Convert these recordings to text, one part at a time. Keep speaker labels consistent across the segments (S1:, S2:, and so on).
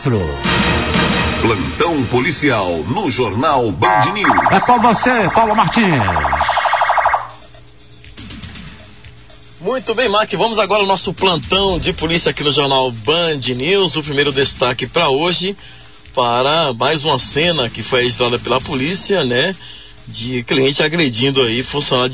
S1: Plantão policial no Jornal Band News.
S2: É com você, Paulo Martins.
S3: Muito bem, Mark, vamos agora ao nosso plantão de polícia aqui no Jornal Band News. O primeiro destaque para hoje, para mais uma cena que foi registrada pela polícia, né? De cliente agredindo aí funcionário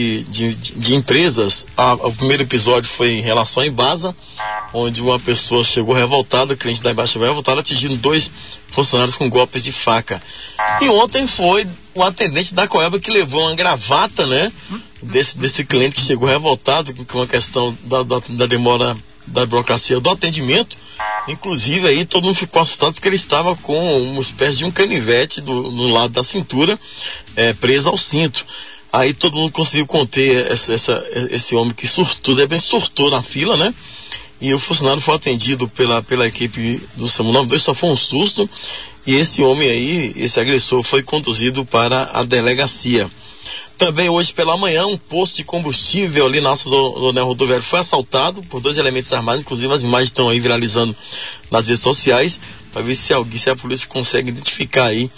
S3: de empresas. O primeiro episódio foi em relação à Embasa, onde uma pessoa chegou revoltada, o cliente da Embasa chegou revoltado, atingindo 2 funcionários com golpes de faca. E ontem foi o atendente da Coelba que levou uma gravata, né? Desse cliente que chegou revoltado com a questão da demora da burocracia do atendimento. Inclusive aí todo mundo ficou assustado porque ele estava com uma espécie de um canivete no lado da cintura, preso ao cinto. Aí todo mundo conseguiu conter esse homem que surtou na fila, né? E o funcionário foi atendido pela equipe do SAMU 92, só foi um susto. E esse homem aí, esse agressor, foi conduzido para a delegacia. Também hoje pela manhã, um posto de combustível ali na do anel rodoviário foi assaltado por 2 elementos armados. Inclusive as imagens estão aí viralizando nas redes sociais, para ver se a polícia consegue identificar aí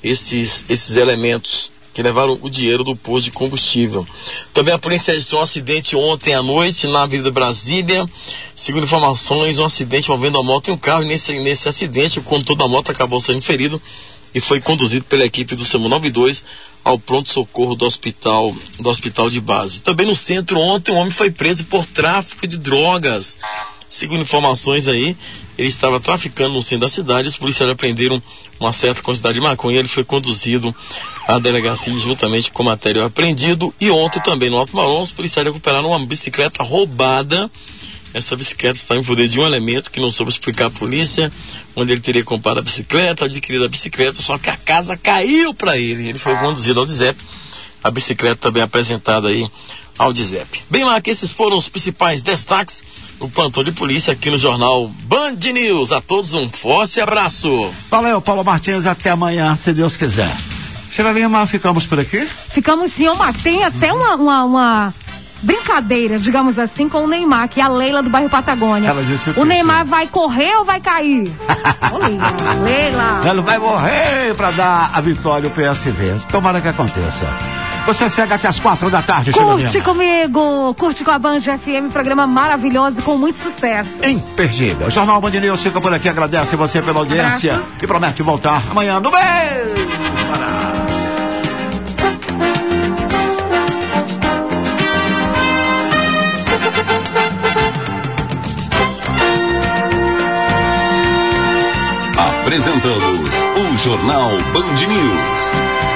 S3: esses elementos que levaram o dinheiro do posto de combustível. Também a polícia registrou um acidente ontem à noite na Avenida Brasília. Segundo informações, um acidente envolvendo a moto e um carro. E nesse acidente, o condutor da moto acabou sendo ferido e foi conduzido pela equipe do SAMU 92 ao pronto-socorro do hospital de base. Também no centro, ontem, um homem foi preso por tráfico de drogas. Segundo informações aí, ele estava traficando no centro da cidade. Os policiais apreenderam uma certa quantidade de maconha. Ele foi conduzido à delegacia juntamente com material apreendido. E ontem também no Alto Marom, os policiais recuperaram uma bicicleta roubada. Essa bicicleta está em poder de um elemento que não soube explicar à polícia onde ele teria comprado a bicicleta, adquirido a bicicleta, só que a casa caiu para ele. Ele foi conduzido ao DIZEP. A bicicleta também apresentada aí ao DIZEP. Bem, Mark, esses foram os principais destaques do plantão de polícia aqui no Jornal Band News. A todos um forte abraço.
S2: Valeu, Paulo Martins, até amanhã, se Deus quiser. Sheila Lima, ficamos por aqui?
S4: Ficamos sim, Mark. Tem até uma brincadeira, digamos assim, com o Neymar, que é a Leila do bairro Patagônia.
S2: Ela disse
S4: o Neymar vai correr ou vai cair? Ô, Leila.
S2: Ela vai morrer para dar a vitória ao PSV. Tomara que aconteça. Você segue até as 4 da tarde,
S4: Curte comigo, curte com a Band FM, programa maravilhoso com muito sucesso.
S2: Imperdível. O Jornal Band News fica por aqui, agradece você pela audiência. Abraços. E promete voltar amanhã no beijo.
S1: Apresentamos o Jornal Band News.